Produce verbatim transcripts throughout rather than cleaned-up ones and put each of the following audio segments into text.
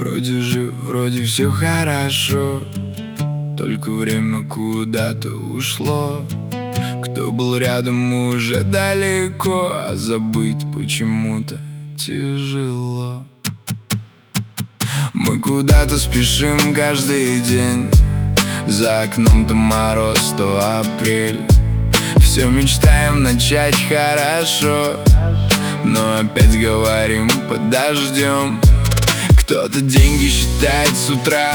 Вроде жив, вроде все хорошо, только время куда-то ушло. Кто был рядом, уже далеко, а забыть почему-то тяжело. Мы куда-то спешим каждый день, за окном то мороз, то апрель. Все мечтаем начать хорошо, но опять говорим подождем. Кто-то деньги считает с утра,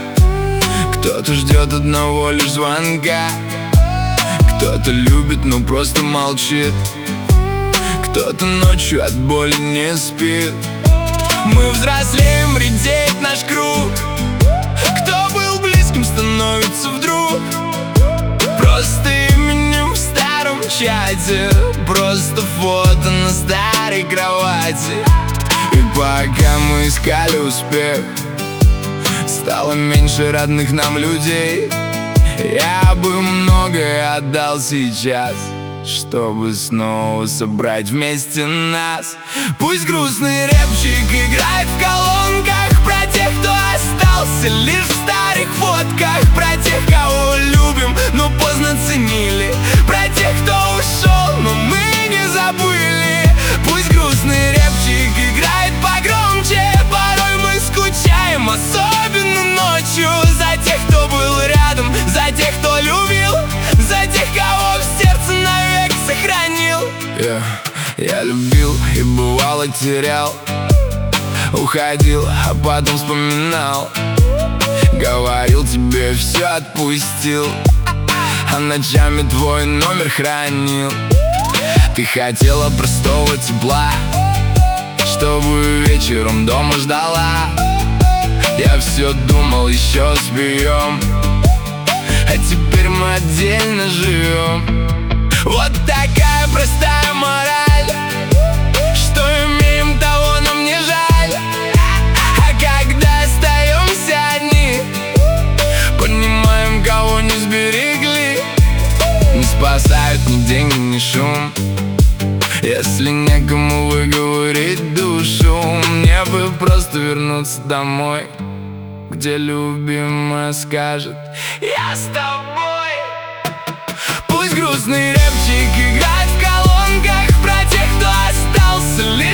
кто-то ждет одного лишь звонка, кто-то любит, но просто молчит, кто-то ночью от боли не спит. Мы взрослеем, редеет наш круг, кто был близким, становится вдруг просто именем в старом чате, просто фото на старой кровати. И пока мы искали успех, стало меньше родных нам людей. Я бы многое отдал сейчас, чтобы снова собрать вместе нас. Пусть грустный рэпчик играет в колонках про тех, кто остался лишь в старых фотках, про тех, кого любим, но поздно ценили, про тех, кто ушел, но мы не забыли. Пусть грустный рэпчик играет погромче, порой мы скучаем, особенно ночью, за тех, кто был рядом, за тех, кто любил, за тех, кого в сердце навек сохранил. yeah. Я любил и бывало терял, уходил, а потом вспоминал, говорил тебе все отпустил, а ночами твой номер хранил. Ты хотела простого тепла, чтобы вечером дома ждала. Я все думал, еще сбьем, а теперь мы отдельно живем. Вот такая простая мораль, что имеем, того нам не жаль. А когда остаемся одни, понимаем, кого не сберегли. Не спасают ни деньги, ни шум, если некому выговорить душу. Мне бы просто вернуться домой, где любимая скажет: я с тобой. Пусть грустный рэпчик играет в колонках про тех, кто остался лишь